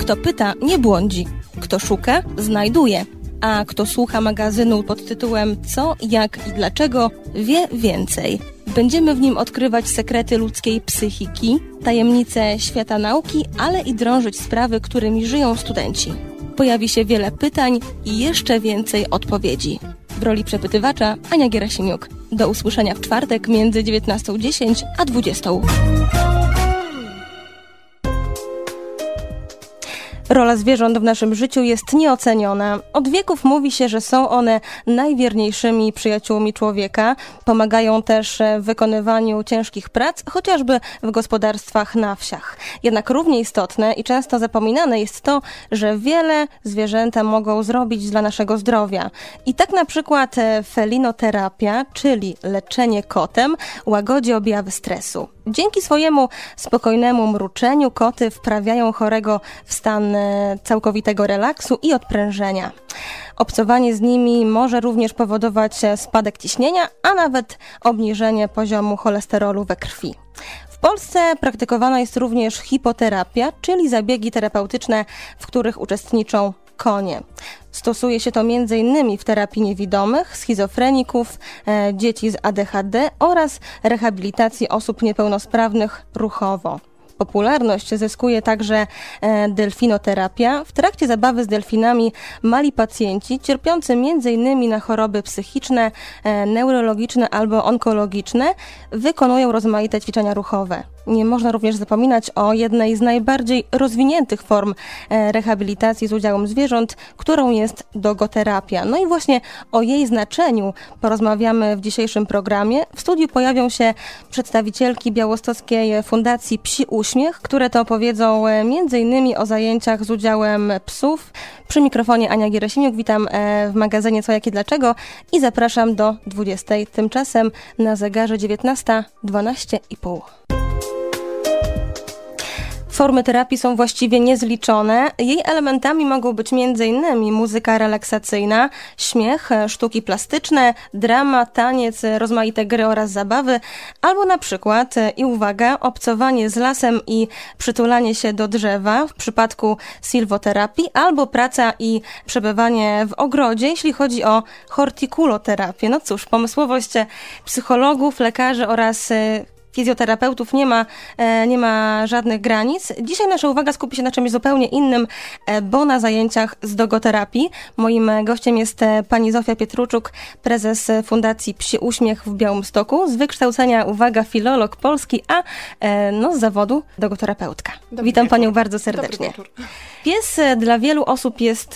Kto pyta, nie błądzi. Kto szuka, znajduje. A kto słucha magazynu pod tytułem Co, jak i dlaczego, wie więcej. Będziemy w nim odkrywać sekrety ludzkiej psychiki, tajemnice świata nauki, ale i drążyć sprawy, którymi żyją studenci. Pojawi się wiele pytań i jeszcze więcej odpowiedzi. W roli przepytywacza Ania Gierasimiuk. Do usłyszenia w czwartek między 19:10 a 20:00. Rola zwierząt w naszym życiu jest nieoceniona. Od wieków mówi się, że są one najwierniejszymi przyjaciółmi człowieka. Pomagają też w wykonywaniu ciężkich prac, chociażby w gospodarstwach na wsiach. Jednak równie istotne i często zapominane jest to, że wiele zwierzęta mogą zrobić dla naszego zdrowia. I tak na przykład felinoterapia, czyli leczenie kotem, łagodzi objawy stresu. Dzięki swojemu spokojnemu mruczeniu koty wprawiają chorego w stan całkowitego relaksu i odprężenia. Obcowanie z nimi może również powodować spadek ciśnienia, a nawet obniżenie poziomu cholesterolu we krwi. W Polsce praktykowana jest również hipoterapia, czyli zabiegi terapeutyczne, w których uczestniczą konie. Stosuje się to m.in. w terapii niewidomych, schizofreników, dzieci z ADHD oraz rehabilitacji osób niepełnosprawnych ruchowo. Popularność zyskuje także delfinoterapia. W trakcie zabawy z delfinami mali pacjenci cierpiący m.in. na choroby psychiczne, neurologiczne albo onkologiczne wykonują rozmaite ćwiczenia ruchowe. Nie można również zapominać o jednej z najbardziej rozwiniętych form rehabilitacji z udziałem zwierząt, którą jest dogoterapia. No i właśnie o jej znaczeniu porozmawiamy w dzisiejszym programie. W studiu pojawią się przedstawicielki białostockiej Fundacji Psi Uśmiech, które to opowiedzą m.in. o zajęciach z udziałem psów. Przy mikrofonie Ania Gierasimiuk, witam w magazynie Co, jak i dlaczego i zapraszam do 20:00. Tymczasem na zegarze 19:12,5. Formy terapii są właściwie niezliczone. Jej elementami mogą być m.in. muzyka relaksacyjna, śmiech, sztuki plastyczne, drama, taniec, rozmaite gry oraz zabawy, albo na przykład, i uwaga, obcowanie z lasem i przytulanie się do drzewa w przypadku silwoterapii, albo praca i przebywanie w ogrodzie, jeśli chodzi o hortikuloterapię. No cóż, pomysłowość psychologów, lekarzy oraz fizjoterapeutów nie ma żadnych granic. Dzisiaj nasza uwaga skupi się na czymś zupełnie innym, bo na zajęciach z dogoterapii. Moim gościem jest pani Zofia Pietruczuk, prezes Fundacji Psi Uśmiech w Białymstoku. Z wykształcenia, uwaga, filolog polski, a z zawodu dogoterapeutka. Witam panią bardzo serdecznie. Pies dla wielu osób jest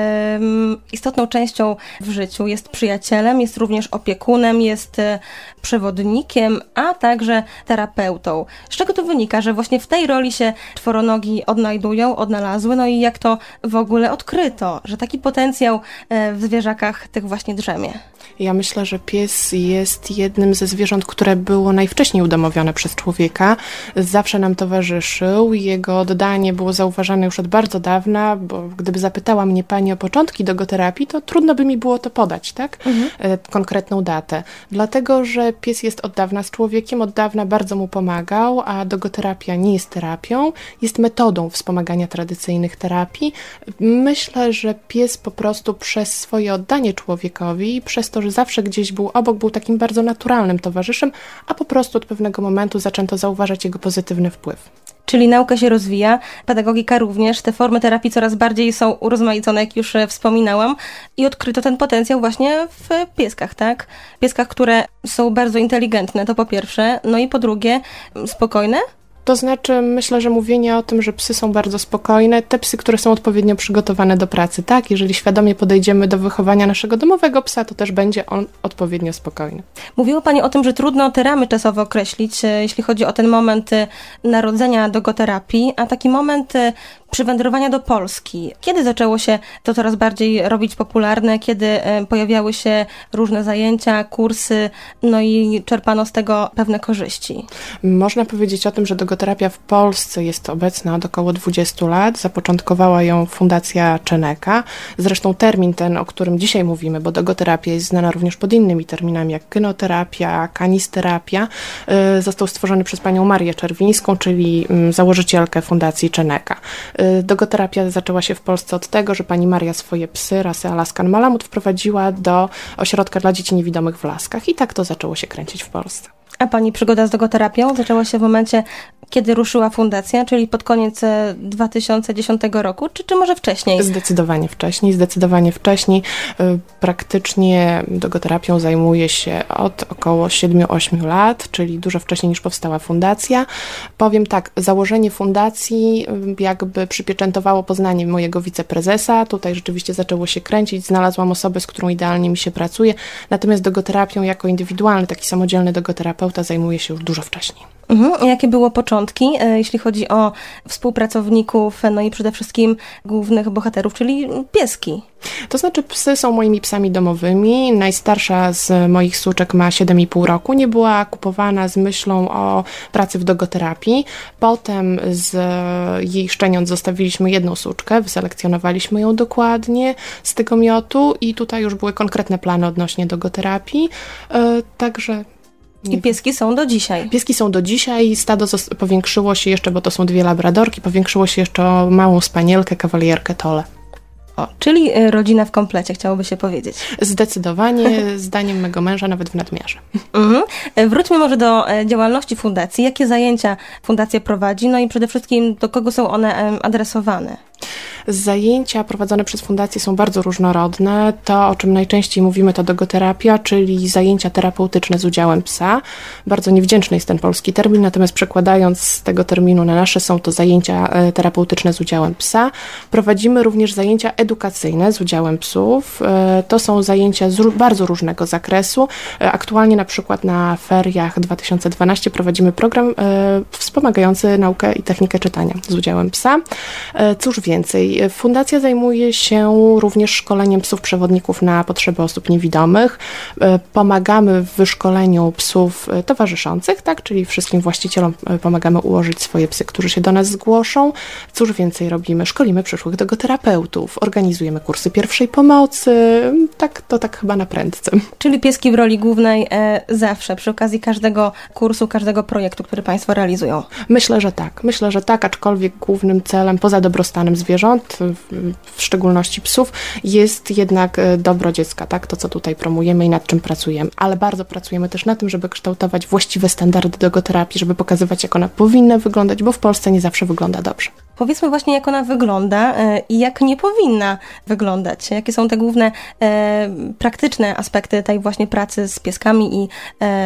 istotną częścią w życiu. Jest przyjacielem, jest również opiekunem, jest przewodnikiem, a także terapeutą. Z czego to wynika, że właśnie w tej roli się czworonogi odnalazły, no i jak to w ogóle odkryto, że taki potencjał w zwierzakach tych właśnie drzemie? Ja myślę, że pies jest jednym ze zwierząt, które było najwcześniej udomowione przez człowieka. Zawsze nam towarzyszył. Jego oddanie było zauważane już od bardzo dawna, bo gdyby zapytała mnie pani o początki dogoterapii, to trudno by mi było to podać, tak? Konkretną datę. Dlatego, że pies jest od dawna z człowiekiem, od dawna bardzo mu pomagał, a dogoterapia nie jest terapią, jest metodą wspomagania tradycyjnych terapii. Myślę, że pies po prostu przez swoje oddanie człowiekowi, przez to, że zawsze gdzieś był obok, był takim bardzo naturalnym towarzyszem, a po prostu od pewnego momentu zaczęto zauważać jego pozytywny wpływ. Czyli nauka się rozwija, pedagogika również, te formy terapii coraz bardziej są urozmaicone, jak już wspominałam, i odkryto ten potencjał właśnie w pieskach, tak? Pieskach, które są bardzo inteligentne, to po pierwsze, no i po drugie spokojne. To znaczy, myślę, że mówienie o tym, że psy są bardzo spokojne, te psy, które są odpowiednio przygotowane do pracy, tak? Jeżeli świadomie podejdziemy do wychowania naszego domowego psa, to też będzie on odpowiednio spokojny. Mówiła pani o tym, że trudno te ramy czasowe określić, jeśli chodzi o ten moment narodzenia dogoterapii, a taki moment przywędrowania do Polski. Kiedy zaczęło się to coraz bardziej robić popularne? Kiedy pojawiały się różne zajęcia, kursy, no i czerpano z tego pewne korzyści? Można powiedzieć o tym, że dogoterapia dogoterapia w Polsce jest obecna od około 20 lat. Zapoczątkowała ją Fundacja Czeneka. Zresztą termin ten, o którym dzisiaj mówimy, bo dogoterapia jest znana również pod innymi terminami, jak kynoterapia, kanisterapia, został stworzony przez panią Marię Czerwińską, czyli założycielkę Fundacji Czeneka. Dogoterapia zaczęła się w Polsce od tego, że pani Maria swoje psy rasy Alaskan Malamut wprowadziła do ośrodka dla dzieci niewidomych w Laskach i tak to zaczęło się kręcić w Polsce. A pani przygoda z dogoterapią zaczęła się w momencie, kiedy ruszyła fundacja, czyli pod koniec 2010 roku, czy może wcześniej? Zdecydowanie wcześniej. Praktycznie dogoterapią zajmuję się od około 7-8 lat, czyli dużo wcześniej niż powstała fundacja. Powiem tak, założenie fundacji jakby przypieczętowało poznanie mojego wiceprezesa. Tutaj rzeczywiście zaczęło się kręcić, znalazłam osobę, z którą idealnie mi się pracuje. Natomiast dogoterapią jako indywidualny, taki samodzielny dogoterapeuta zajmuje się już dużo wcześniej. Jakie było początki, jeśli chodzi o współpracowników, no i przede wszystkim głównych bohaterów, czyli pieski? To znaczy psy są moimi psami domowymi. Najstarsza z moich suczek ma 7,5 roku. Nie była kupowana z myślą o pracy w dogoterapii. Potem z jej szczeniąt zostawiliśmy jedną suczkę, wyselekcjonowaliśmy ją dokładnie z tego miotu i tutaj już były konkretne plany odnośnie dogoterapii. Także... I pieski są do dzisiaj. Pieski są do dzisiaj. Stado powiększyło się jeszcze, bo to są 2 labradorki, powiększyło się jeszcze o małą spanielkę, kawalierkę Tole. O, czyli rodzina w komplecie, chciałoby się powiedzieć. Zdecydowanie, zdaniem mego męża, nawet w nadmiarze. Wróćmy może do działalności fundacji. Jakie zajęcia fundacja prowadzi? No i przede wszystkim do kogo są one adresowane? Zajęcia prowadzone przez fundację są bardzo różnorodne. To, o czym najczęściej mówimy, to dogoterapia, czyli zajęcia terapeutyczne z udziałem psa. Bardzo niewdzięczny jest ten polski termin, natomiast przekładając z tego terminu na nasze, są to zajęcia terapeutyczne z udziałem psa. Prowadzimy również zajęcia edukacyjne z udziałem psów. To są zajęcia z bardzo różnego zakresu. Aktualnie na przykład na feriach 2012 prowadzimy program wspomagający naukę i technikę czytania z udziałem psa. Cóż więcej, fundacja zajmuje się również szkoleniem psów przewodników na potrzeby osób niewidomych. Pomagamy w wyszkoleniu psów towarzyszących, tak, czyli wszystkim właścicielom pomagamy ułożyć swoje psy, którzy się do nas zgłoszą. Cóż więcej robimy? Szkolimy przyszłych dogoterapeutów, organizujemy kursy pierwszej pomocy, tak chyba na prędce. Czyli pieski w roli głównej zawsze, przy okazji każdego kursu, każdego projektu, który Państwo realizują. Myślę, że tak, aczkolwiek głównym celem, poza dobrostanem zwierząt, w szczególności psów, jest jednak dobro dziecka, tak? To, co tutaj promujemy i nad czym pracujemy. Ale bardzo pracujemy też na tym, żeby kształtować właściwe standardy dogoterapii, żeby pokazywać, jak ona powinna wyglądać, bo w Polsce nie zawsze wygląda dobrze. Powiedzmy właśnie, jak ona wygląda i jak nie powinna wyglądać. Jakie są te główne praktyczne aspekty tej właśnie pracy z pieskami i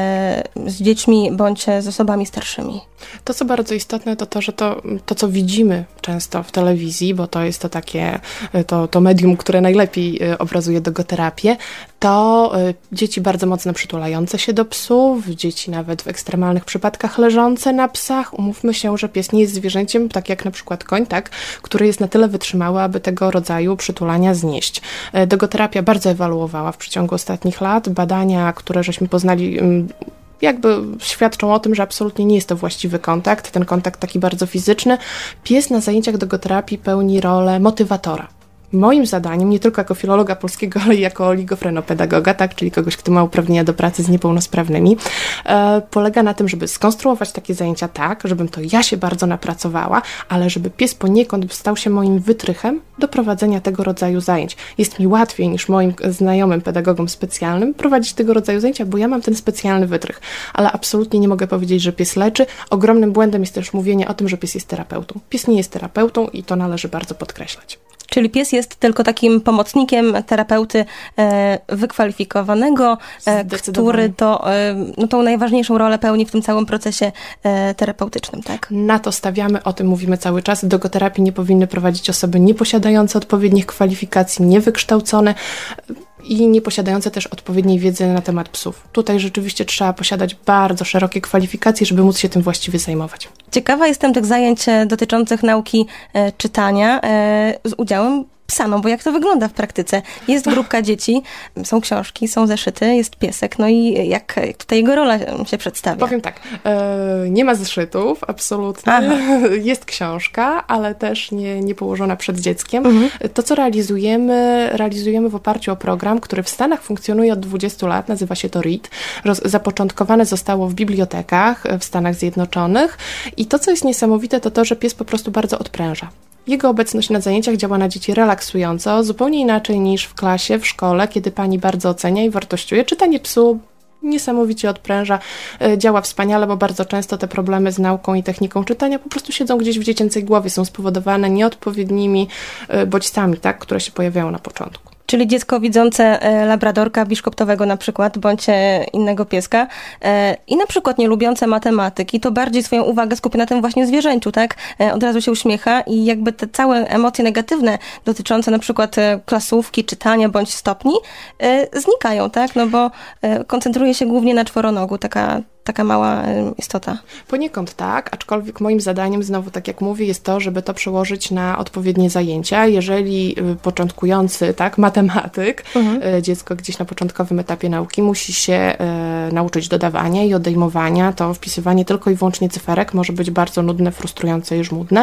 z dziećmi bądź z osobami starszymi? To, co bardzo istotne, to to, że to, co widzimy często w telewizji, bo to jest to takie, to medium, które najlepiej obrazuje dogoterapię, to dzieci bardzo mocno przytulające się do psów, dzieci nawet w ekstremalnych przypadkach leżące na psach. Umówmy się, że pies nie jest zwierzęciem, tak jak na przykład koń, tak, który jest na tyle wytrzymały, aby tego rodzaju przytulania znieść. Dogoterapia bardzo ewoluowała w przeciągu ostatnich lat. Badania, które żeśmy poznali, jakby świadczą o tym, że absolutnie nie jest to właściwy kontakt, ten kontakt taki bardzo fizyczny. Pies na zajęciach dogoterapii pełni rolę motywatora. Moim zadaniem, nie tylko jako filologa polskiego, ale i jako oligofrenopedagoga, tak, czyli kogoś, kto ma uprawnienia do pracy z niepełnosprawnymi, polega na tym, żeby skonstruować takie zajęcia tak, żebym to ja się bardzo napracowała, ale żeby pies poniekąd stał się moim wytrychem do prowadzenia tego rodzaju zajęć. Jest mi łatwiej niż moim znajomym pedagogom specjalnym prowadzić tego rodzaju zajęcia, bo ja mam ten specjalny wytrych, ale absolutnie nie mogę powiedzieć, że pies leczy. Ogromnym błędem jest też mówienie o tym, że pies jest terapeutą. Pies nie jest terapeutą i to należy bardzo podkreślać. Czyli pies jest tylko takim pomocnikiem terapeuty wykwalifikowanego, który tą najważniejszą rolę pełni w tym całym procesie terapeutycznym, tak? Na to stawiamy, o tym mówimy cały czas. Dogoterapii nie powinny prowadzić osoby nieposiadające odpowiednich kwalifikacji, niewykształcone i nie posiadające też odpowiedniej wiedzy na temat psów. Tutaj rzeczywiście trzeba posiadać bardzo szerokie kwalifikacje, żeby móc się tym właściwie zajmować. Ciekawa jestem tych zajęć dotyczących nauki czytania z udziałem psa, no bo jak to wygląda w praktyce? Jest grupka dzieci, są książki, są zeszyty, jest piesek, no i jak tutaj jego rola się przedstawia? Powiem tak, nie ma zeszytów, absolutnie. Aha. Jest książka, ale też nie położona przed dzieckiem. To, co realizujemy w oparciu o program, który w Stanach funkcjonuje od 20 lat, nazywa się to READ. Zapoczątkowane zostało w bibliotekach w Stanach Zjednoczonych i to, co jest niesamowite, to to, że pies po prostu bardzo odpręża. Jego obecność na zajęciach działa na dzieci relaksująco, zupełnie inaczej niż w klasie, w szkole, kiedy pani bardzo ocenia i wartościuje. Czytanie psu niesamowicie odpręża, działa wspaniale, bo bardzo często te problemy z nauką i techniką czytania po prostu siedzą gdzieś w dziecięcej głowie, są spowodowane nieodpowiednimi bodźcami, tak, które się pojawiają na początku. Czyli dziecko widzące labradorka biszkoptowego na przykład, bądź innego pieska i na przykład nie lubiące matematyki, to bardziej swoją uwagę skupia na tym właśnie zwierzęciu, tak? Od razu się uśmiecha i jakby te całe emocje negatywne dotyczące na przykład klasówki, czytania bądź stopni znikają, tak? No bo koncentruje się głównie na czworonogu, taka mała istota. Poniekąd tak, aczkolwiek moim zadaniem, znowu tak jak mówię, jest to, żeby to przełożyć na odpowiednie zajęcia. Jeżeli początkujący, tak, matematyk, dziecko gdzieś na początkowym etapie nauki musi się nauczyć dodawania i odejmowania, to wpisywanie tylko i wyłącznie cyferek może być bardzo nudne, frustrujące i żmudne,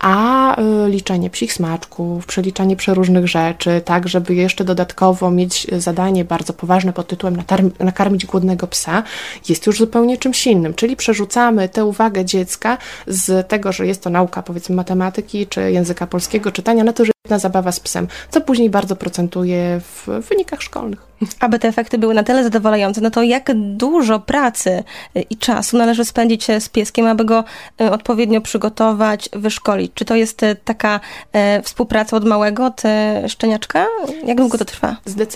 a liczenie psich smaczków, przeliczanie przeróżnych rzeczy, tak, żeby jeszcze dodatkowo mieć zadanie bardzo poważne pod tytułem nakarmić głodnego psa, jest już zupełnie czymś innym, czyli przerzucamy tę uwagę dziecka z tego, że jest to nauka, powiedzmy, matematyki czy języka polskiego, czytania, na to, że jest zabawa z psem, co później bardzo procentuje w wynikach szkolnych. Aby te efekty były na tyle zadowalające, no to jak dużo pracy i czasu należy spędzić z pieskiem, aby go odpowiednio przygotować, wyszkolić? Czy to jest taka współpraca od małego, od szczeniaczka? Jak długo to trwa?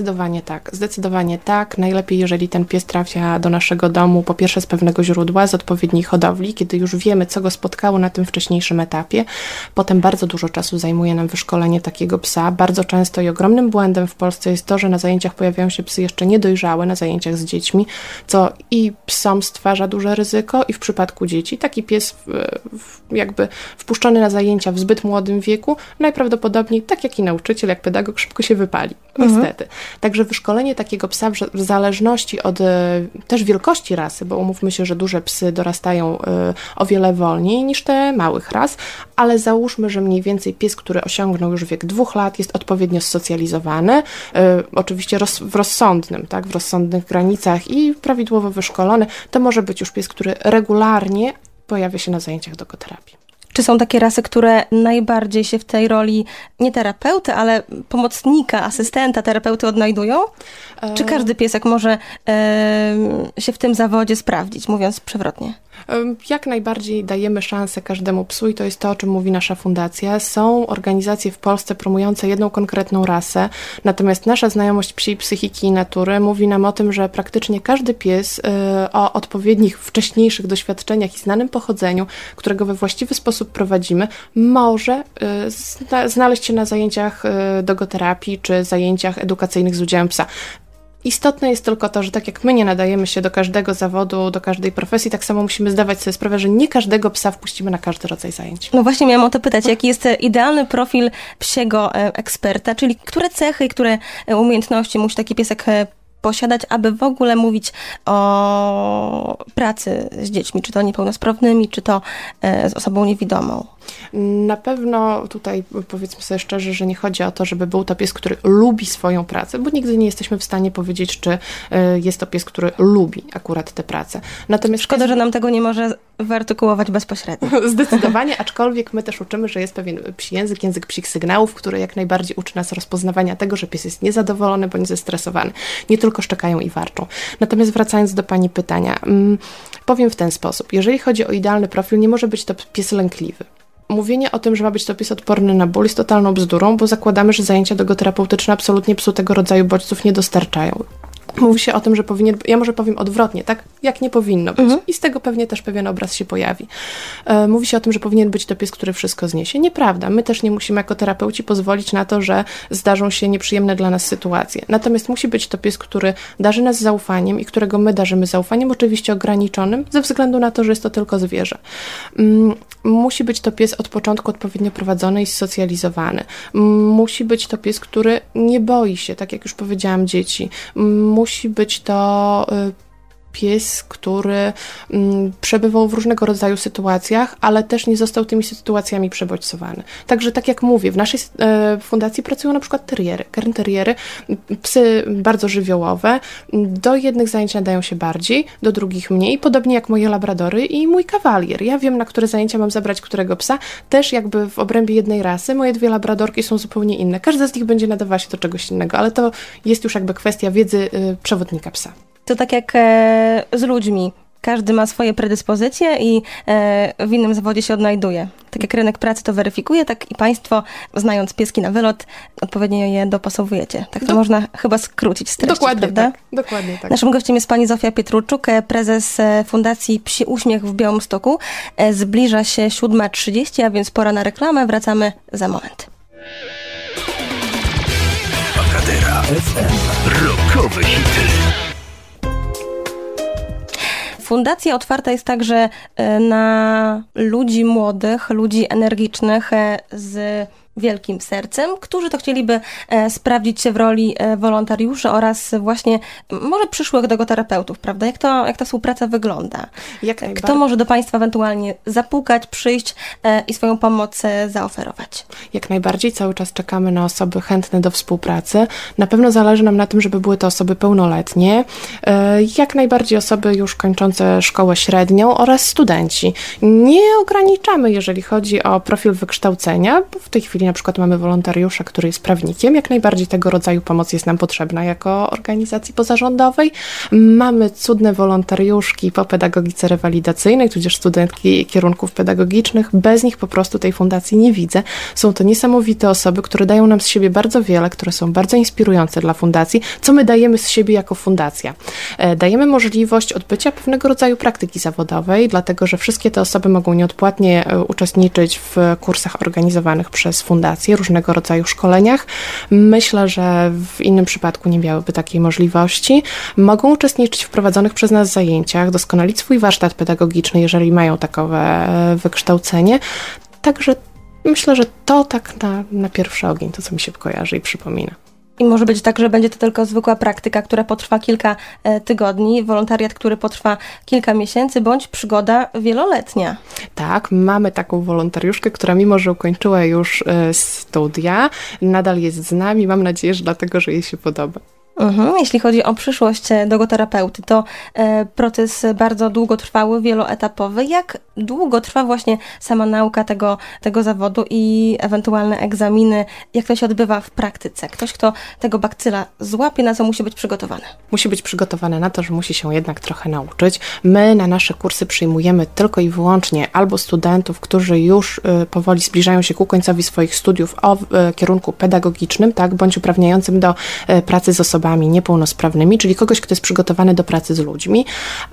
Zdecydowanie tak. Najlepiej, jeżeli ten pies trafia do naszego domu, po pierwsze z pewnego źródła, z odpowiedniej hodowli, kiedy już wiemy, co go spotkało na tym wcześniejszym etapie. Potem bardzo dużo czasu zajmuje nam wyszkolenie takiego psa. Bardzo często i ogromnym błędem w Polsce jest to, że na zajęciach pojawiają się psy jeszcze niedojrzałe, na zajęciach z dziećmi, co i psom stwarza duże ryzyko i w przypadku dzieci taki pies jakby wpuszczony na zajęcia w zbyt młodym wieku, najprawdopodobniej, tak jak i nauczyciel, jak pedagog, szybko się wypali. Niestety. Także wyszkolenie takiego psa w zależności od też wielkości rasy, bo umówmy się, że duże psy dorastają o wiele wolniej niż te małych ras, ale załóżmy, że mniej więcej pies, który osiągnął już wiek 2 lat, jest odpowiednio socjalizowany, oczywiście w rozsądnych granicach i prawidłowo wyszkolony, to może być już pies, który regularnie pojawia się na zajęciach dogoterapii. Czy są takie rasy, które najbardziej się w tej roli nie terapeuty, ale pomocnika, asystenta, terapeuty odnajdują? Czy każdy piesek może się w tym zawodzie sprawdzić, mówiąc przewrotnie? Jak najbardziej dajemy szansę każdemu psu i to jest to, o czym mówi nasza fundacja. Są organizacje w Polsce promujące jedną konkretną rasę, natomiast nasza znajomość psiej psychiki i natury mówi nam o tym, że praktycznie każdy pies o odpowiednich wcześniejszych doświadczeniach i znanym pochodzeniu, którego we właściwy sposób prowadzimy, może znaleźć się na zajęciach dogoterapii czy zajęciach edukacyjnych z udziałem psa. Istotne jest tylko to, że tak jak my nie nadajemy się do każdego zawodu, do każdej profesji, tak samo musimy zdawać sobie sprawę, że nie każdego psa wpuścimy na każdy rodzaj zajęć. No właśnie miałam o to pytać, jaki jest idealny profil psiego eksperta, czyli które cechy i które umiejętności musi taki piesek posiadać, aby w ogóle mówić o pracy z dziećmi, czy to niepełnosprawnymi, czy to z osobą niewidomą. Na pewno tutaj powiedzmy sobie szczerze, że nie chodzi o to, żeby był to pies, który lubi swoją pracę, bo nigdy nie jesteśmy w stanie powiedzieć, czy jest to pies, który lubi akurat tę pracę. Natomiast szkoda, że nam tego nie może wyartykułować bezpośrednio. Zdecydowanie, aczkolwiek my też uczymy, że jest pewien psi język psich sygnałów, który jak najbardziej uczy nas rozpoznawania tego, że pies jest niezadowolony bądź zestresowany. Nie tylko szczekają i warczą. Natomiast wracając do pani pytania, powiem w ten sposób. Jeżeli chodzi o idealny profil, nie może być to pies lękliwy. Mówienie o tym, że ma być to pies odporny na ból, jest totalną bzdurą, bo zakładamy, że zajęcia dogoterapeutyczne absolutnie psu tego rodzaju bodźców nie dostarczają. Mówi się o tym, że powinien, ja może powiem odwrotnie, tak jak nie powinno być. I z tego pewnie też pewien obraz się pojawi. Mówi się o tym, że powinien być to pies, który wszystko zniesie. Nieprawda. My też nie musimy jako terapeuci pozwolić na to, że zdarzą się nieprzyjemne dla nas sytuacje. Natomiast musi być to pies, który darzy nas zaufaniem i którego my darzymy zaufaniem, oczywiście ograniczonym, ze względu na to, że jest to tylko zwierzę. Musi być to pies od początku odpowiednio prowadzony i zsocjalizowany. Musi być to pies, który nie boi się, tak jak już powiedziałam, dzieci. Musi być to pies, który przebywał w różnego rodzaju sytuacjach, ale też nie został tymi sytuacjami przebodźcowany. Także tak jak mówię, w naszej fundacji pracują na przykład teriery, Cairn teriery, psy bardzo żywiołowe. Do jednych zajęć nadają się bardziej, do drugich mniej, podobnie jak moje labradory i mój kawalier. Ja wiem, na które zajęcia mam zabrać którego psa, też jakby w obrębie jednej rasy. Moje dwie labradorki są zupełnie inne. Każda z nich będzie nadawała się do czegoś innego, ale to jest już jakby kwestia wiedzy przewodnika psa. To tak jak z ludźmi. Każdy ma swoje predyspozycje i w innym zawodzie się odnajduje. Tak jak rynek pracy to weryfikuje, tak i państwo, znając pieski na wylot, odpowiednio je dopasowujecie. Tak to można chyba skrócić z treści, dokładnie, prawda? Tak, dokładnie tak. Naszym gościem jest pani Zofia Pietruczuk, prezes Fundacji Psi Uśmiech w Białymstoku. Zbliża się 7:30, a więc pora na reklamę. Wracamy za moment. Pagadera FM. Rockowe hity. Fundacja otwarta jest także na ludzi młodych, ludzi energicznych z wielkim sercem, którzy to chcieliby sprawdzić się w roli wolontariuszy oraz właśnie może przyszłych dogoterapeutów, prawda? Jak ta współpraca wygląda? Kto może do państwa ewentualnie zapukać, przyjść i swoją pomoc zaoferować? Jak najbardziej, cały czas czekamy na osoby chętne do współpracy. Na pewno zależy nam na tym, żeby były to osoby pełnoletnie, jak najbardziej osoby już kończące szkołę średnią oraz studenci. Nie ograniczamy, jeżeli chodzi o profil wykształcenia, bo w tej chwili na przykład mamy wolontariusza, który jest prawnikiem. Jak najbardziej tego rodzaju pomoc jest nam potrzebna jako organizacji pozarządowej. Mamy cudne wolontariuszki po pedagogice rewalidacyjnej, tudzież studentki kierunków pedagogicznych. Bez nich po prostu tej fundacji nie widzę. Są to niesamowite osoby, które dają nam z siebie bardzo wiele, które są bardzo inspirujące dla fundacji. Co my dajemy z siebie jako fundacja? Dajemy możliwość odbycia pewnego rodzaju praktyki zawodowej, dlatego że wszystkie te osoby mogą nieodpłatnie uczestniczyć w kursach organizowanych przez fundację, różnego rodzaju szkoleniach. Myślę, że w innym przypadku nie miałyby takiej możliwości. Mogą uczestniczyć w prowadzonych przez nas zajęciach, doskonalić swój warsztat pedagogiczny, jeżeli mają takowe wykształcenie. Także myślę, że to tak na pierwszy ogień, to co mi się kojarzy i przypomina. I może być tak, że będzie to tylko zwykła praktyka, która potrwa kilka tygodni, wolontariat, który potrwa kilka miesięcy, bądź przygoda wieloletnia. Tak, mamy taką wolontariuszkę, która mimo, że ukończyła już studia, nadal jest z nami. Mam nadzieję, że dlatego, że jej się podoba. Jeśli chodzi o przyszłość dogoterapeuty, to proces bardzo długotrwały, wieloetapowy. Jak długo trwa właśnie sama nauka tego zawodu i ewentualne egzaminy? Jak to się odbywa w praktyce? Ktoś, kto tego bakcyla złapie, na co musi być przygotowany? Musi być przygotowany na to, że musi się jednak trochę nauczyć. My na nasze kursy przyjmujemy tylko i wyłącznie albo studentów, którzy już powoli zbliżają się ku końcowi swoich studiów o kierunku pedagogicznym, tak, bądź uprawniającym do pracy z osobami niepełnosprawnymi, czyli kogoś, kto jest przygotowany do pracy z ludźmi.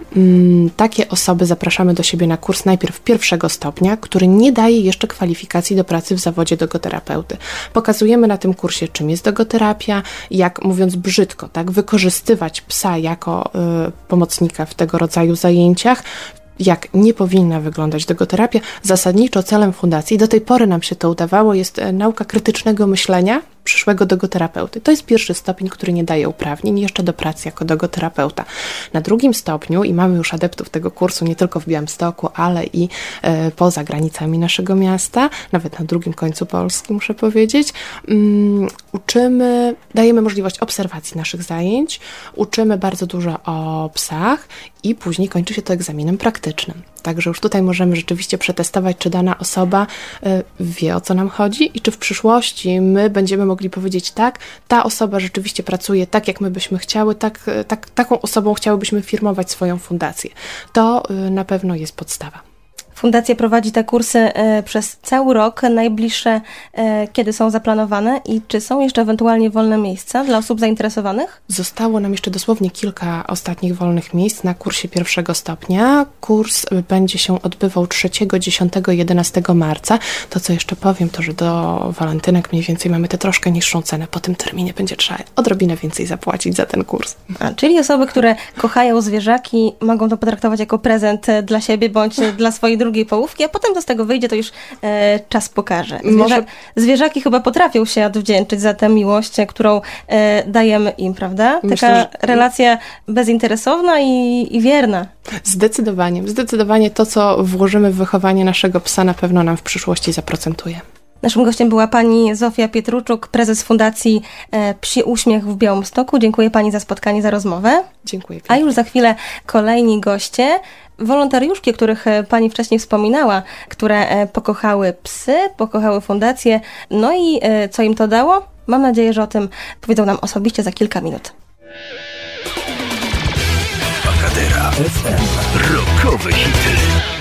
Takie osoby zapraszamy do siebie na kurs najpierw pierwszego stopnia, który nie daje jeszcze kwalifikacji do pracy w zawodzie dogoterapeuty. Pokazujemy na tym kursie, czym jest dogoterapia, jak, mówiąc brzydko, tak, wykorzystywać psa jako pomocnika w tego rodzaju zajęciach, jak nie powinna wyglądać dogoterapia. Zasadniczo celem fundacji, do tej pory nam się to udawało, jest nauka krytycznego myślenia przyszłego dogoterapeuty. To jest pierwszy stopień, który nie daje uprawnień jeszcze do pracy jako dogoterapeuta. Na drugim stopniu, i mamy już adeptów tego kursu nie tylko w Białymstoku, ale i poza granicami naszego miasta, nawet na drugim końcu Polski, muszę powiedzieć, dajemy możliwość obserwacji naszych zajęć, uczymy bardzo dużo o psach i później kończy się to egzaminem praktycznym. Także już tutaj możemy rzeczywiście przetestować, czy dana osoba wie, o co nam chodzi i czy w przyszłości my będziemy mogli powiedzieć tak, ta osoba rzeczywiście pracuje tak, jak my byśmy chciały, taką osobą chciałybyśmy firmować swoją fundację. To na pewno jest podstawa. Fundacja prowadzi te kursy przez cały rok. Najbliższe kiedy są zaplanowane i czy są jeszcze ewentualnie wolne miejsca dla osób zainteresowanych? Zostało nam jeszcze dosłownie kilka ostatnich wolnych miejsc na kursie 1. stopnia. Kurs będzie się odbywał 3, 10, 11 marca. To, co jeszcze powiem, to, że do walentynek mniej więcej mamy tę troszkę niższą cenę. Po tym terminie będzie trzeba odrobinę więcej zapłacić za ten kurs. Czyli osoby, które kochają zwierzaki, mogą to potraktować jako prezent dla siebie bądź dla swojej drugiej połówki, a potem co z tego wyjdzie, to już czas pokaże. Zwierzaki chyba potrafią się odwdzięczyć za tę miłość, którą dajemy im, prawda? Taka relacja bezinteresowna i wierna. Zdecydowanie to, co włożymy w wychowanie naszego psa, na pewno nam w przyszłości zaprocentuje. Naszym gościem była pani Zofia Pietruczuk, prezes Fundacji Psi Uśmiech w Białymstoku. Dziękuję pani za spotkanie, za rozmowę. Dziękuję pięknie. A już za chwilę kolejni goście, wolontariuszki, o których pani wcześniej wspominała, które pokochały psy, pokochały fundację. No i co im to dało? Mam nadzieję, że o tym powiedzą nam osobiście za kilka minut. Agradera FM. Rockowe hity.